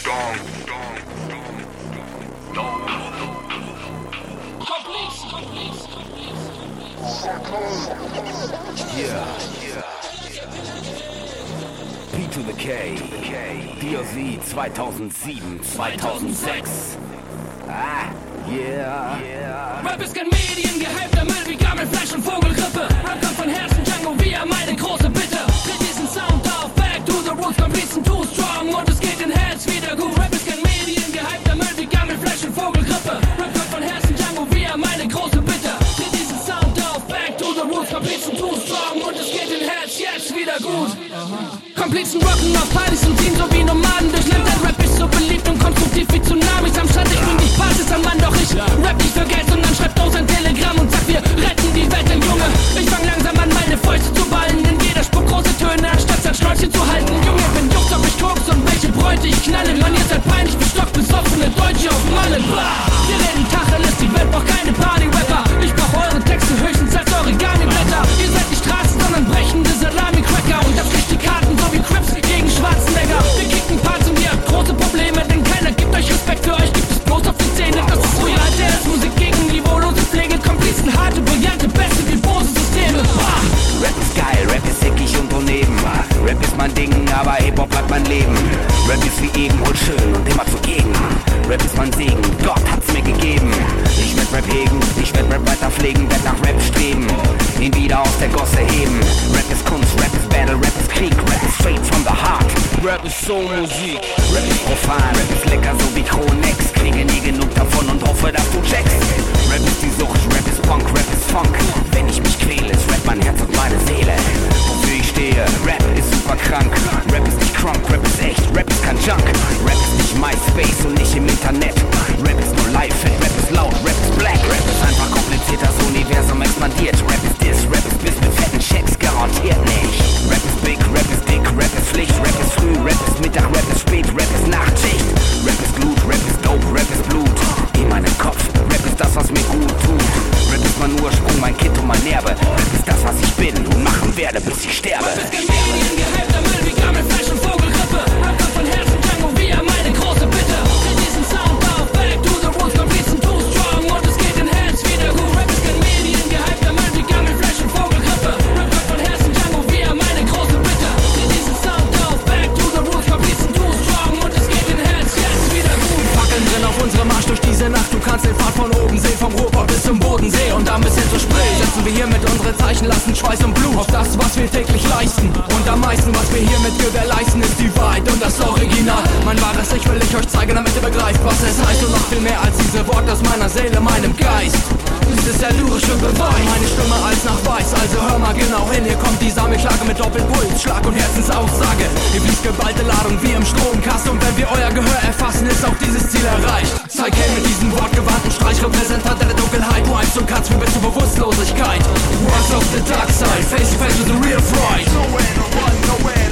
P to the K, DOZ 2007, 2006. Ah, yeah. Rap ist kein mediengehypter Müll wie Gammelfleisch und Vogelgrippe. Rap kommt von Herzen, Django, wie meine große Bitte. Dreht diesen Sound auf, back to the roots, am liebsten too strong und es geht in Herz wieder gut. Rap ist kein mediengehypter Müll wie Gammelfleisch und Vogelgrippe. Rap kommt von Herzen, Django, wie meine große Bitte. Dreht diesen Sound auf, back to the roots, am liebsten too strong und es geht in Herz jetzt wieder gut. Komplizen rocken auf Partys und ziehen so wie Nomaden durch Land. Dein Rap ist so beliebt und konstruktiv wie Tsunamis am Strand. Ich bring dich Basis an, Mann, doch ich rap nicht für Geld, sondern schreib aus ein Telegramm und sag, wir retten die Welt, denn Junge, ich fang langsam an, meine Fäuste zu ballen. In jeder Spur große Töne, anstatt sein Schnäuzchen zu halten. Junge, wenn juckt, ob ich koks und welche Bräute ich knalle. Mann, ihr seid peinlich bestockt, besoffene Deutsche auf Malle. Wir reden Tacheles, die Welt braucht keine Party-Rapper. Ich brauch eure Texte höchstens als Origami-Blätter. Ihr seid nicht Straßen, sondern brechende Salami-Cracker. Und das kriegt die Karten so wie Crips gegen Schwarzenegger. Wir kicken Parts und ihr habt große Probleme, denn keiner gibt euch Respekt. Für euch gibt es bloß auf die Zähne. Das ist früher als der ist Musik gegen niveaulose Pflege. Komplizen, harte, brillante, beste wie Bose-Systeme. Rap ist geil, Rap ist sickig und daneben. Rap ist mein Ding, aber Hip-Hop hat mein Leben. Rap ist wie eben und schön und immer zugegen. Rap ist mein Segen, Gott hat's mir gegeben. Ich werd Rap hegen, ich werd Rap weiter pflegen, werd nach Rap streben, ihn wieder aus der Gosse heben. Rap ist Kunst, Rap ist Battle, Rap ist Krieg, Rap ist straight from the heart. Rap ist Soul-Musik, Rap ist profan, Rap ist lecker so wie Kronex. Kriege nie genug davon und hoffe, dass du checkst. Rap ist die Sucht, Rap ist Punk, Rap ist Funk. Wenn ich mich quäle, ist Rap mein Herz und meine Seele. Wofür ich stehe, Rap ist super krank. Rap ist nicht crunk, Rap ist echt, Rap ist kein Junk. Rap ist nicht MySpace und nicht im Internet. Rap ist nur live, Rap ist laut, Rap ist black. Rap ist einfach kompliziert, das Universum expandiert. Rap ist this, Rap ist bis mit fetten Checks, garantiert nicht. Rap ist big, Rap ist dick, Rap ist Pflicht. Rap ist früh, Rap ist Mittag, Rap ist spät, Rap ist Nachtschicht. Rap ist Glut, Rap ist dope, Rap ist Blut. In meinem Kopf, Rap ist das, was mir gut tut. Rap ist mein Ursprung, mein Kind und mein Erbe. Rap ist das, was ich bin und machen werde, bis ich sterbe. Rap ist kein mediengehypter Müll wie Gammelfleisch und Vogelgrippe. Rap kommt von Herzen, Django, wie meine große Bitte. Dreht diesen Sound auf, back to the roots, komplizen too strong und es geht in Herz wieder gut. Rap ist kein mediengehypter Müll wie Gammelfleisch und Vogelgrippe. Rap kommt von Herzen, Django, wie meine große Bitte. Dreht diesen Sound auf, back to the roots, komplizen too strong und es geht in Herz jetzt wieder gut. Fackeln drin auf unserem Marsch durch diese Nacht. Du kannst den Pfad von oben sehen, vom Ruhrpott bis zum Bodensee und dann bis hin zur Spree. Setzen wir hier mit unsere Zeichen, lassen Schweiß und Blut auf das, was wir täglich leisten. Und am meisten, was wir hiermit gewährleisten, ist die Wahrheit und das Original. Mein wahres Ich will ich euch zeigen, damit ihr begreift, was es heißt. Und noch viel mehr als diese Worte aus meiner Seele, meinem Geist. Dies ist der lyrische Beweis, meine Stimme als Nachweis. Also hör mal genau hin, hier kommt die Sammelklage mit Doppelpuls, Schlag und Herzensaussage. Hier fließt geballte Ladung wie im Stromkast. Und wenn wir euer Gehör erfassen, ist auch dieses Ziel erreicht. Zeig her mit diesem wortgewandten Streich, Repräsentant der Dunkelheit. Du eins und kannst, wie bis zur Bewusstlosigkeit. Rise of the dark side, face to face with the real fright. Nowhere to run, nowhere